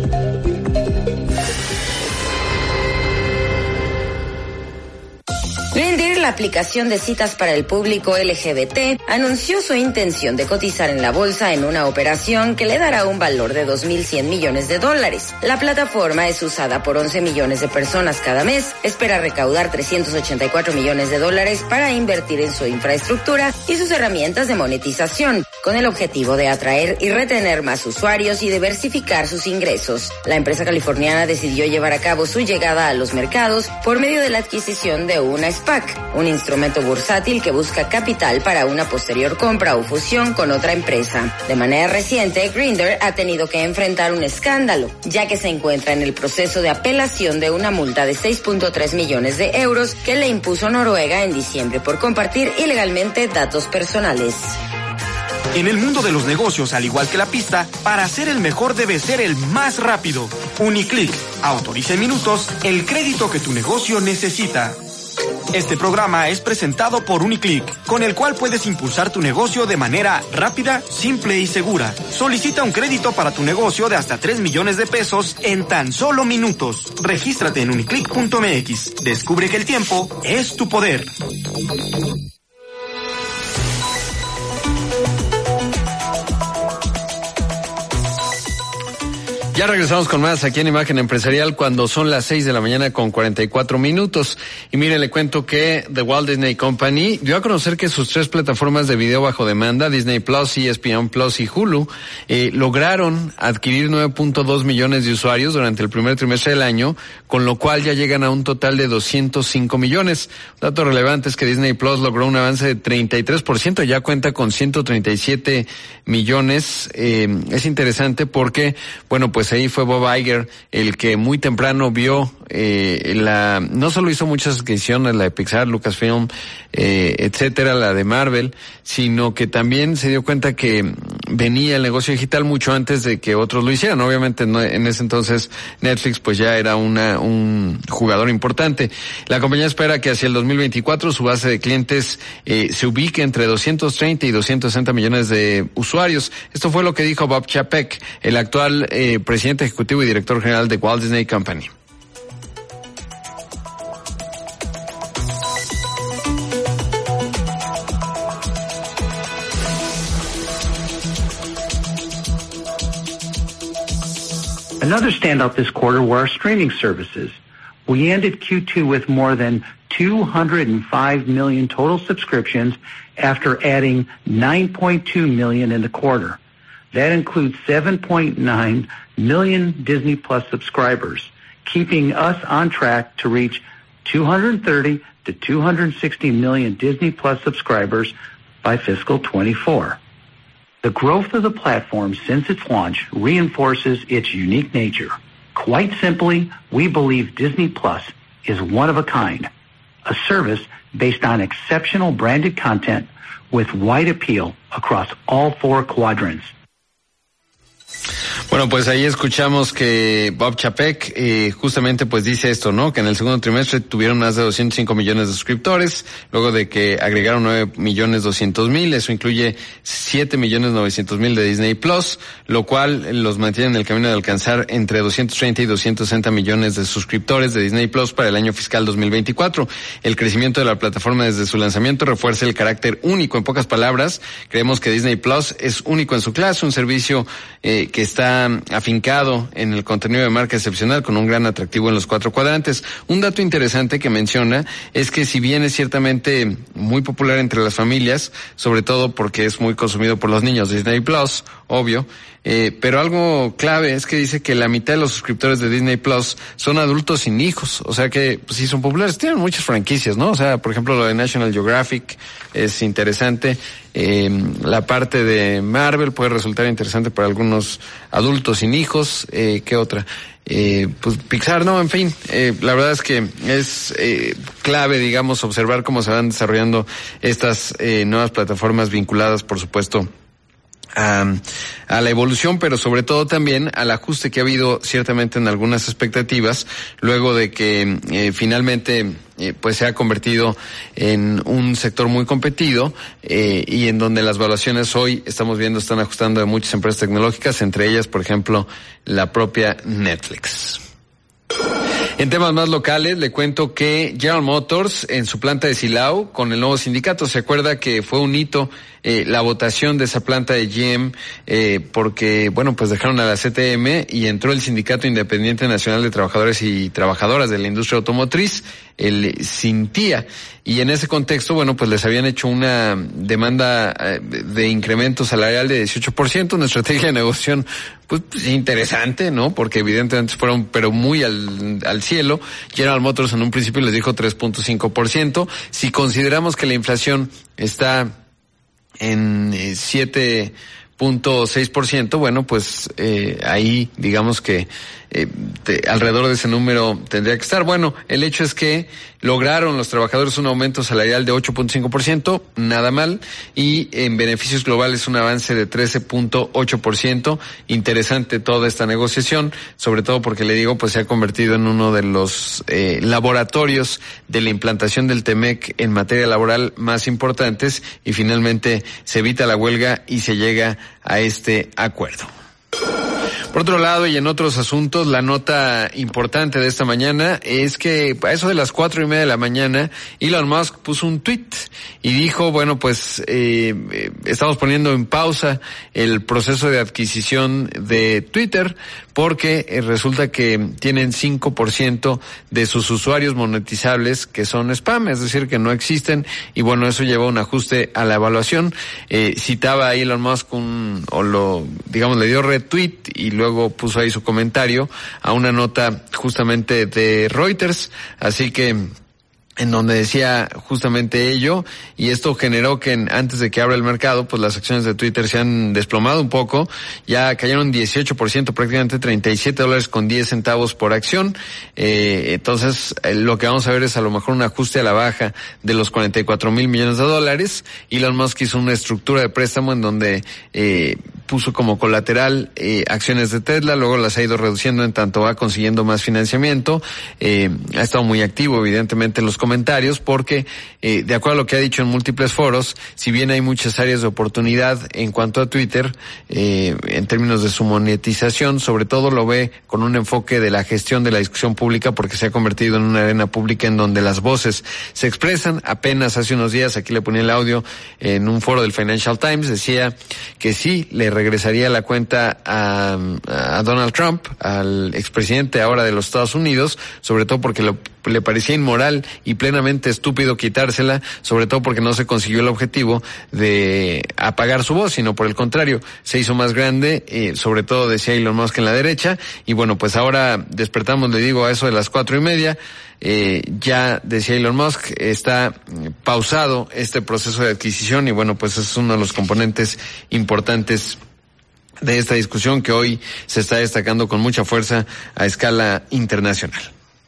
Grindr, la aplicación de citas para el público L G B T, anunció su intención de cotizar en la bolsa en una operación que le dará un valor de dos mil cien millones de dólares. La plataforma es usada por once millones de personas cada mes, espera recaudar trescientos ochenta y cuatro millones de dólares para invertir en su infraestructura y sus herramientas de monetización, con el objetivo de atraer y retener más usuarios y diversificar sus ingresos. La empresa californiana decidió llevar a cabo su llegada a los mercados por medio de la adquisición de una SPAC, un instrumento bursátil que busca capital para una posterior compra o fusión con otra empresa. De manera reciente, Grindr ha tenido que enfrentar un escándalo, ya que se encuentra en el proceso de apelación de una multa de seis punto tres millones de euros que le impuso Noruega en diciembre por compartir ilegalmente datos personales. En el mundo de los negocios, al igual que la pista, para ser el mejor debe ser el más rápido. Uniclick autoriza en minutos el crédito que tu negocio necesita. Este programa es presentado por Uniclick, con el cual puedes impulsar tu negocio de manera rápida, simple y segura. Solicita un crédito para tu negocio de hasta tres millones de pesos en tan solo minutos. Regístrate en uniclick punto m x. Descubre que el tiempo es tu poder. Ya regresamos con más aquí en Imagen Empresarial cuando son las seis de la mañana con cuarenta y cuatro minutos. Y mire, le cuento que The Walt Disney Company dio a conocer que sus tres plataformas de video bajo demanda, Disney Plus, E S P N Plus y Hulu, eh, lograron adquirir nueve punto dos millones de usuarios durante el primer trimestre del año, con lo cual ya llegan a un total de doscientos cinco millones. Un dato relevante es que Disney Plus logró un avance de treinta y tres por ciento, ya cuenta con ciento treinta y siete millones. Eh, es interesante porque, bueno, pues ahí fue Bob Iger el que muy temprano vio eh, la, no solo hizo muchas adquisiciones, la de Pixar, Lucasfilm, eh, etcétera, la de Marvel, sino que también se dio cuenta que venía el negocio digital mucho antes de que otros lo hicieran. Obviamente no, en ese entonces Netflix pues ya era una, un jugador importante. La compañía espera que hacia el dos mil veinticuatro su base de clientes eh, se ubique entre doscientos treinta y doscientos sesenta millones de usuarios. Esto fue lo que dijo Bob Chapek, el actual eh, presidente ejecutivo y director general de Walt Disney Company. Another standout this quarter were our streaming services. We ended Q two with more than two hundred five million total subscriptions after adding nine point two million in the quarter. That includes seven point nine million Disney Plus subscribers, keeping us on track to reach two hundred thirty to two hundred sixty million Disney Plus subscribers by fiscal twenty-four. The growth of the platform since its launch reinforces its unique nature. Quite simply, we believe Disney Plus is one of a kind, a service based on exceptional branded content with wide appeal across all four quadrants. Bueno, pues ahí escuchamos que Bob Chapek eh, justamente pues dice esto, ¿no? Que en el segundo trimestre tuvieron más de doscientos cinco millones de suscriptores, luego de que agregaron nueve millones doscientos mil, eso incluye siete millones novecientos mil de Disney Plus, lo cual los mantiene en el camino de alcanzar entre doscientos treinta y doscientos sesenta millones de suscriptores de Disney Plus para el año fiscal dos mil veinticuatro. El crecimiento de la plataforma desde su lanzamiento refuerza el carácter único. En pocas palabras, creemos que Disney Plus es único en su clase, un servicio eh, que está afincado en el contenido de marca excepcional con un gran atractivo en los cuatro cuadrantes. Un dato interesante que menciona es que si bien es ciertamente muy popular entre las familias, sobre todo porque es muy consumido por los niños, Disney Plus, obvio, eh, pero algo clave es que dice que la mitad de los suscriptores de Disney Plus son adultos sin hijos, o sea que pues, sí son populares, tienen muchas franquicias, ¿no? O sea, por ejemplo, lo de National Geographic es interesante, eh, la parte de Marvel puede resultar interesante para algunos adultos sin hijos, eh, ¿qué otra? Eh, pues Pixar, no, en fin, eh, la verdad es que es eh, clave, digamos, observar cómo se van desarrollando estas eh, nuevas plataformas vinculadas, por supuesto, A, a la evolución, pero sobre todo también al ajuste que ha habido ciertamente en algunas expectativas, luego de que eh, finalmente eh, pues se ha convertido en un sector muy competido eh, y en donde las valuaciones hoy estamos viendo están ajustando de muchas empresas tecnológicas, entre ellas, por ejemplo, la propia Netflix. En temas más locales, le cuento que General Motors, en su planta de Silao, con el nuevo sindicato, se acuerda que fue un hito eh, la votación de esa planta de G M, eh, porque, bueno, pues dejaron a la C T M y entró el Sindicato Independiente Nacional de Trabajadores y Trabajadoras de la Industria Automotriz, el Sintia. Y en ese contexto, bueno, pues les habían hecho una demanda eh, de incremento salarial de dieciocho por ciento, una estrategia de negociación, pues, pues interesante, ¿no? Porque evidentemente fueron, pero muy al, al cielo. General Motors en un principio les dijo tres punto cinco por ciento. Si consideramos que la inflación está en eh, siete punto seis por ciento, bueno, pues eh, ahí digamos que eh, de, alrededor de ese número tendría que estar. Bueno, el hecho es que lograron los trabajadores un aumento salarial de ocho punto cinco por ciento, nada mal, y en beneficios globales un avance de trece punto ocho por ciento. Interesante toda esta negociación, sobre todo porque le digo, pues se ha convertido en uno de los eh, laboratorios de la implantación del T M E C en materia laboral más importantes, y finalmente se evita la huelga y se llega a este acuerdo. Por otro lado, y en otros asuntos, la nota importante de esta mañana es que a eso de las cuatro y media de la mañana, Elon Musk puso un tweet y dijo, bueno, pues eh, estamos poniendo en pausa el proceso de adquisición de Twitter porque eh, resulta que tienen cinco por ciento de sus usuarios monetizables que son spam, es decir, que no existen, y bueno, eso llevó a un ajuste a la evaluación. Eh, citaba a Elon Musk un, o lo, digamos, le dio retweet y luego puso ahí su comentario a una nota justamente de Reuters, así que en donde decía justamente ello, y esto generó que en, antes de que abra el mercado, pues las acciones de Twitter se han desplomado un poco, ya cayeron dieciocho por ciento, prácticamente treinta y siete dólares con diez centavos por acción. Eh, entonces, eh, lo que vamos a ver es a lo mejor un ajuste a la baja de los cuarenta y cuatro mil millones de dólares. Elon Musk hizo una estructura de préstamo en donde eh, puso como colateral eh, acciones de Tesla, luego las ha ido reduciendo en tanto va consiguiendo más financiamiento. Eh, ha estado muy activo, evidentemente, en los comentarios porque, eh, de acuerdo a lo que ha dicho en múltiples foros, si bien hay muchas áreas de oportunidad en cuanto a Twitter, eh, en términos de su monetización, sobre todo lo ve con un enfoque de la gestión de la discusión pública porque se ha convertido en una arena pública en donde las voces se expresan. Apenas hace unos días, aquí le ponía el audio, en un foro del Financial Times, decía que sí le regresaría la cuenta a, a Donald Trump, al expresidente ahora de los Estados Unidos, sobre todo porque lo le parecía inmoral y plenamente estúpido quitársela, sobre todo porque no se consiguió el objetivo de apagar su voz, sino por el contrario, se hizo más grande, eh, sobre todo decía Elon Musk en la derecha, y bueno, pues ahora despertamos, le digo, a eso de las cuatro y media, eh, ya decía Elon Musk, está pausado este proceso de adquisición, y bueno, pues es uno de los componentes importantes de esta discusión que hoy se está destacando con mucha fuerza a escala internacional.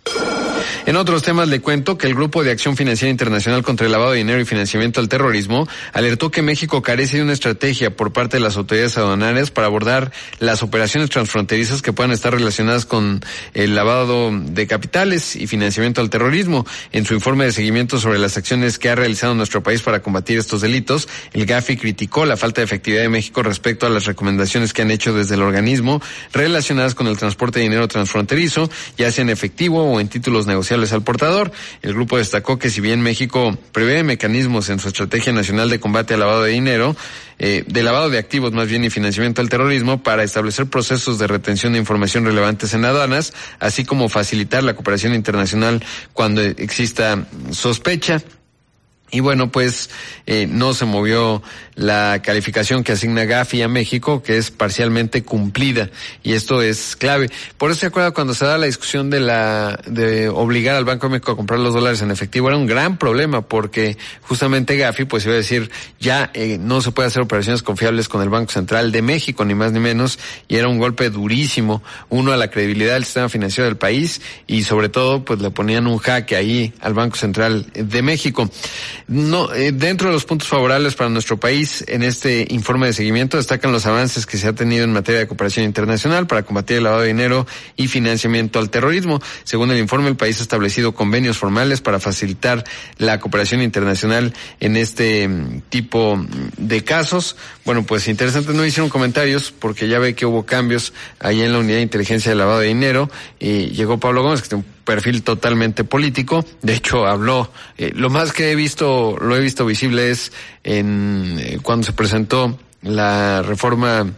En otros temas le cuento que el Grupo de Acción Financiera Internacional contra el Lavado de Dinero y Financiamiento al Terrorismo alertó que México carece de una estrategia por parte de las autoridades aduanarias para abordar las operaciones transfronterizas que puedan estar relacionadas con el lavado de capitales y financiamiento al terrorismo. En su informe de seguimiento sobre las acciones que ha realizado nuestro país para combatir estos delitos, el Gafi criticó la falta de efectividad de México respecto a las recomendaciones que han hecho desde el organismo relacionadas con el transporte de dinero transfronterizo, ya sea en efectivo o en títulos negociables al portador. El grupo destacó que si bien México prevé mecanismos en su estrategia nacional de combate al lavado de dinero, eh, de lavado de activos más bien y financiamiento al terrorismo, para establecer procesos de retención de información relevantes en aduanas, así como facilitar la cooperación internacional cuando exista sospecha. Y bueno, pues eh, no se movió la calificación que asigna Gafi a México, que es parcialmente cumplida, y esto es clave. Por eso se acuerda cuando se da la discusión de la de obligar al Banco de México a comprar los dólares en efectivo, era un gran problema porque justamente Gafi pues iba a decir ya eh, no se puede hacer operaciones confiables con el Banco Central de México, ni más ni menos, y era un golpe durísimo, uno a la credibilidad del sistema financiero del país y sobre todo pues le ponían un jaque ahí al Banco Central de México. No, eh, dentro de los puntos favorables para nuestro país en este informe de seguimiento destacan los avances que se ha tenido en materia de cooperación internacional para combatir el lavado de dinero y financiamiento al terrorismo. Según el informe, el país ha establecido convenios formales para facilitar la cooperación internacional en este tipo de casos. Bueno, pues interesante, no hicieron comentarios porque ya ve que hubo cambios ahí en la unidad de inteligencia de lavado de dinero y llegó Pablo Gómez, que tiene un perfil totalmente político. De hecho, habló, eh, lo más que he visto, lo he visto visible es en eh, cuando se presentó la reforma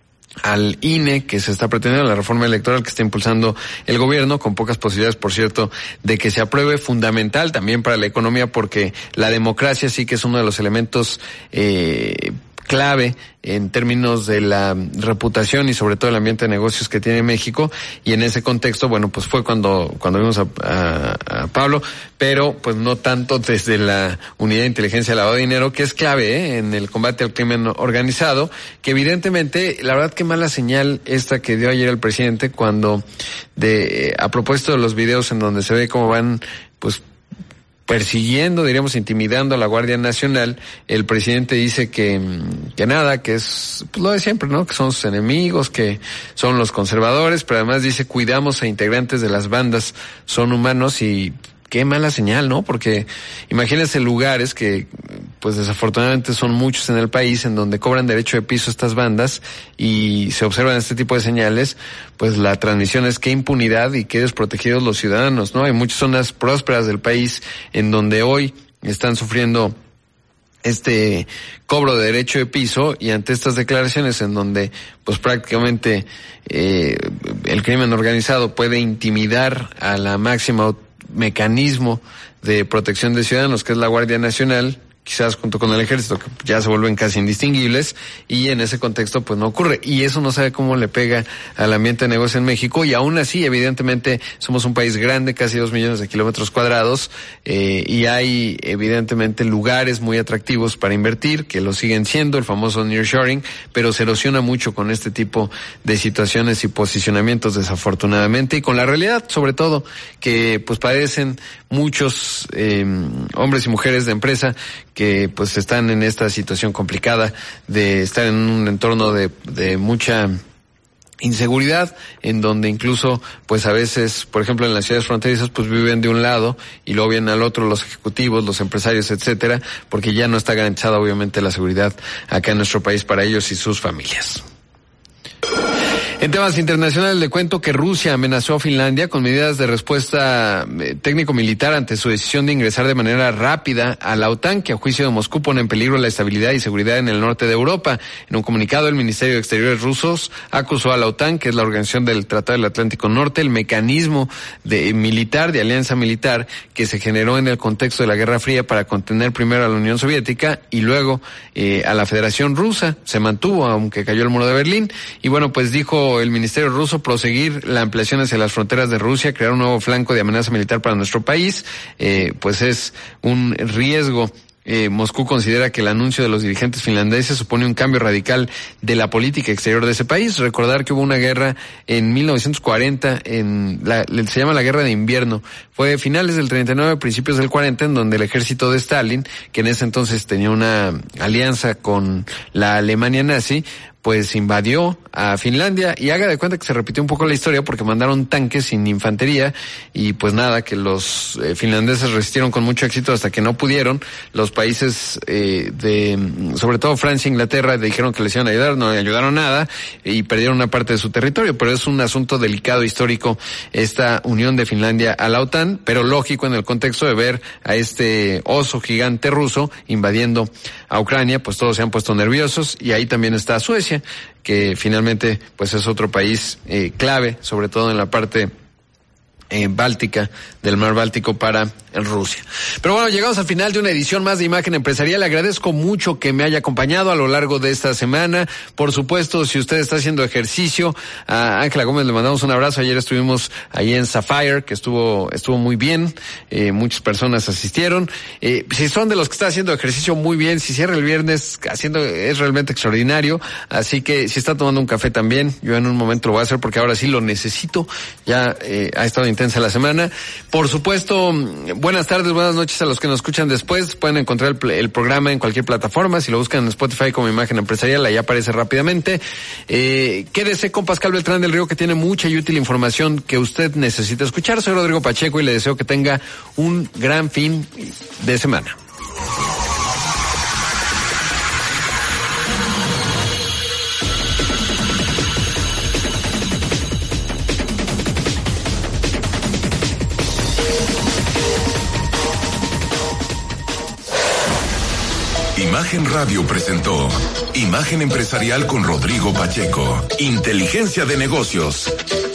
al I N E que se está pretendiendo, la reforma electoral que está impulsando el gobierno, con pocas posibilidades, por cierto, de que se apruebe, fundamental también para la economía, porque la democracia sí que es uno de los elementos eh clave en términos de la reputación y sobre todo el ambiente de negocios que tiene México, y en ese contexto, bueno, pues fue cuando cuando vimos a, a, a Pablo, pero pues no tanto desde la unidad de inteligencia de lavado de dinero, que es clave ¿eh? en el combate al crimen organizado, que evidentemente, la verdad que mala señal esta que dio ayer el presidente cuando, de a propósito de los videos en donde se ve cómo van, pues, persiguiendo, diríamos, intimidando a la Guardia Nacional, el presidente dice que, que nada, que es pues lo de siempre, ¿no? Que son sus enemigos, que son los conservadores, pero además dice cuidamos a integrantes de las bandas, son humanos, y qué mala señal, ¿no? Porque imagínense lugares que pues desafortunadamente son muchos en el país en donde cobran derecho de piso estas bandas y se observan este tipo de señales, pues la transmisión es qué impunidad y qué desprotegidos los ciudadanos, ¿no? Hay muchas zonas prósperas del país en donde hoy están sufriendo este cobro de derecho de piso, y ante estas declaraciones en donde pues prácticamente eh, el crimen organizado puede intimidar a la máxima mecanismo de protección de ciudadanos, que es la Guardia Nacional, quizás junto con el ejército, que ya se vuelven casi indistinguibles, y en ese contexto pues no ocurre, y eso no sabe cómo le pega al ambiente de negocio en México, y aún así evidentemente somos un país grande, casi dos millones de kilómetros cuadrados, eh, y hay evidentemente lugares muy atractivos para invertir, que lo siguen siendo, el famoso nearshoring, pero se erosiona mucho con este tipo de situaciones y posicionamientos desafortunadamente, y con la realidad sobre todo que pues padecen muchos eh, hombres y mujeres de empresa que pues están en esta situación complicada de estar en un entorno de, de mucha inseguridad, en donde incluso pues a veces, por ejemplo en las ciudades fronterizas, pues viven de un lado y luego vienen al otro los ejecutivos, los empresarios, etcétera, porque ya no está garantizada obviamente la seguridad acá en nuestro país para ellos y sus familias. En temas internacionales le cuento que Rusia amenazó a Finlandia con medidas de respuesta eh, técnico-militar ante su decisión de ingresar de manera rápida a la OTAN, que a juicio de Moscú pone en peligro la estabilidad y seguridad en el norte de Europa. En un comunicado, el Ministerio de Exteriores rusos acusó a la OTAN, que es la organización del Tratado del Atlántico Norte, el mecanismo de militar, de alianza militar, que se generó en el contexto de la Guerra Fría para contener primero a la Unión Soviética y luego eh, a la Federación Rusa. Se mantuvo, aunque cayó el muro de Berlín. Y bueno, pues dijo el Ministerio ruso proseguir la ampliación hacia las fronteras de Rusia, crear un nuevo flanco de amenaza militar para nuestro país, eh, pues es un riesgo. Eh, Moscú considera que el anuncio de los dirigentes finlandeses supone un cambio radical de la política exterior de ese país. Recordar que hubo una guerra en mil novecientos cuarenta, en la, se llama la Guerra de Invierno. Fue finales del treinta y nueve, principios del cuarenta, en donde el ejército de Stalin, que en ese entonces tenía una alianza con la Alemania nazi, pues invadió a Finlandia, y haga de cuenta que se repitió un poco la historia porque mandaron tanques sin infantería y pues nada, que los eh, finlandeses resistieron con mucho éxito hasta que no pudieron. Los países eh, de, sobre todo Francia e Inglaterra, dijeron que les iban a ayudar, no le ayudaron nada y perdieron una parte de su territorio, pero es un asunto delicado histórico esta unión de Finlandia a la OTAN, pero lógico en el contexto de ver a este oso gigante ruso invadiendo a Ucrania, pues todos se han puesto nerviosos, y ahí también está Suecia, que finalmente pues es otro país eh, clave, sobre todo en la parte eh, báltica, del mar Báltico para Rusia. Pero bueno, llegamos al final de una edición más de Imagen Empresarial. Le agradezco mucho que me haya acompañado a lo largo de esta semana. Por supuesto, si usted está haciendo ejercicio, a Ángela Gómez le mandamos un abrazo. Ayer estuvimos ahí en Sapphire, que estuvo estuvo muy bien. Eh, muchas personas asistieron. Eh, si son de los que están haciendo ejercicio, muy bien. Si cierra el viernes haciendo, es realmente extraordinario. Así que si está tomando un café también, yo en un momento lo voy a hacer porque ahora sí lo necesito. Ya eh, ha estado intensa la semana. Por supuesto, buenas tardes, buenas noches a los que nos escuchan después. Pueden encontrar el, el programa en cualquier plataforma. Si lo buscan en Spotify como Imagen Empresarial, ahí aparece rápidamente. Eh, quédese con Pascal Beltrán del Río, que tiene mucha y útil información que usted necesita escuchar. Soy Rodrigo Pacheco y le deseo que tenga un gran fin de semana. Imagen Radio presentó Imagen Empresarial con Rodrigo Pacheco. Inteligencia de negocios.